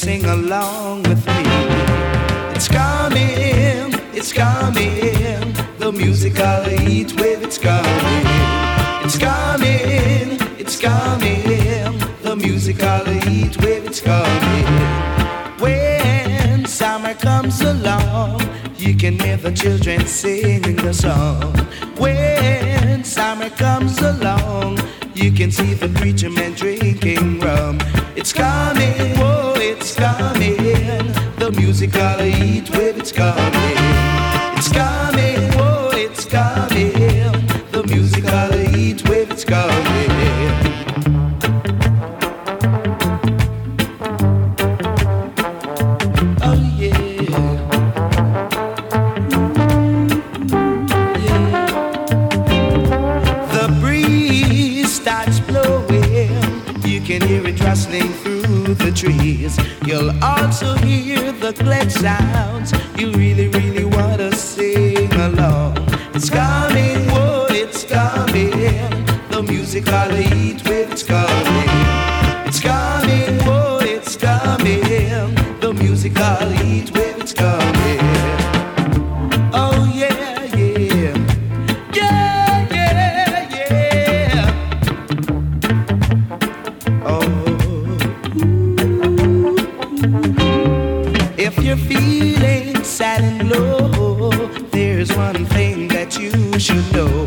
sing along with me. It's coming, the musical heat wave, it's coming. It's coming, the musical heat wave, it's coming. When summer comes along, you can hear the children singing the song. When summer comes along, you can see the preacher man drinking rum. It's coming, oh, it's coming, the musical heat wave, it's coming. It's coming, oh, it's coming, the musical heat wave, it's coming. Oh yeah, yeah. The breeze starts blowing, you can hear it rustling through the trees. You'll also hear the glad sounds. You really, really want to sing along. It's coming, oh, it's coming, the musical heat wave, it's coming. It's coming, oh, it's coming, the musical heat wave, it's coming. Oh yeah, yeah, yeah, yeah, yeah. Oh, if you're feeling sad and low, there's one thing that you should know.